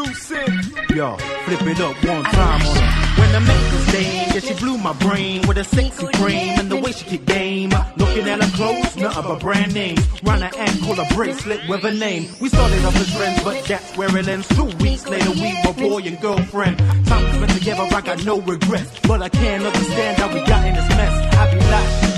exclusive. Yo, flip it up one time on her. When I met this dame, yeah, she blew my brain with a sexy frame and the way she kick game. Looking at her clothes, nothing but brand names. Run her ankle, a bracelet with a name. We started off as friends, but that's where it ends. 2 weeks later, we were boy and girlfriend. Time we spent together, I got no regrets. But I can't understand how we got in this mess. I be like,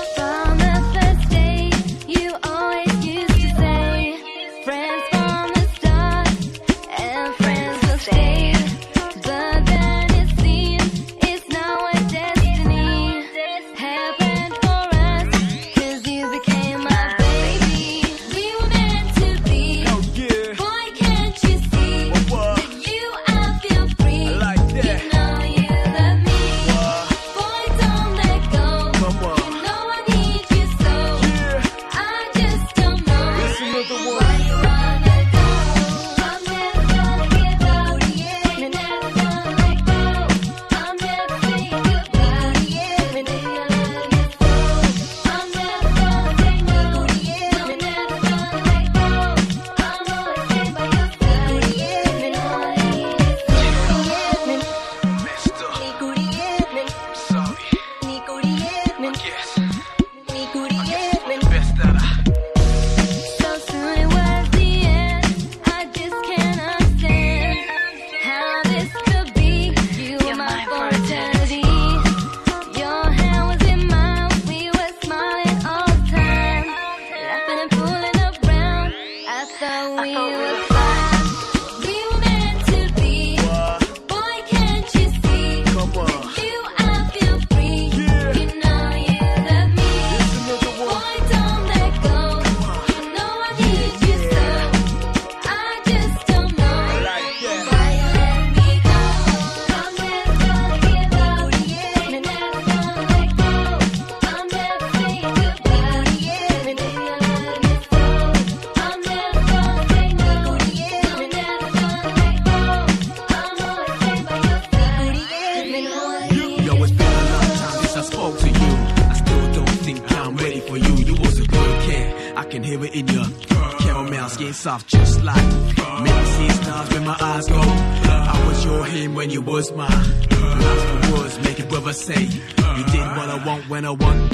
soft just like maybe see stars when my eyes go. I was your him when you was mine. Lost for words, make a brother say you did what I want when I want.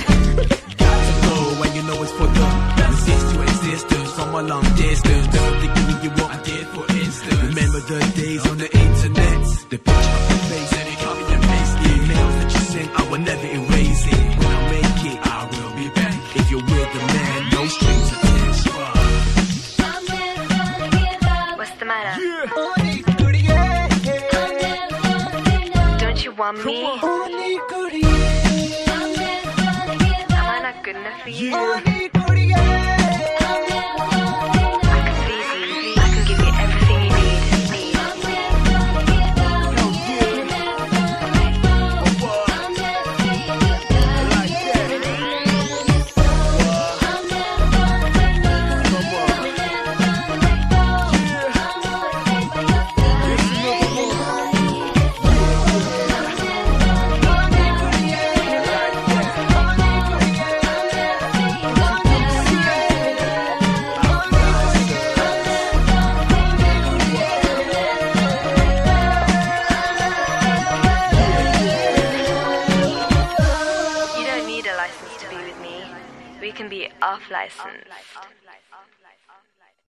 Got to go when you know it's for the resist to existence from a long distance. Never thinking you what I did for instance. Remember the days on the internet, the picture of your face and it copy and paste. Emails that you sent, I will never erase it. When I make it, I will be back. If you're with the man, no strings attached. Don't you want me? Am I not good enough for you? I can please you. I can give you everything you need. We can be off license.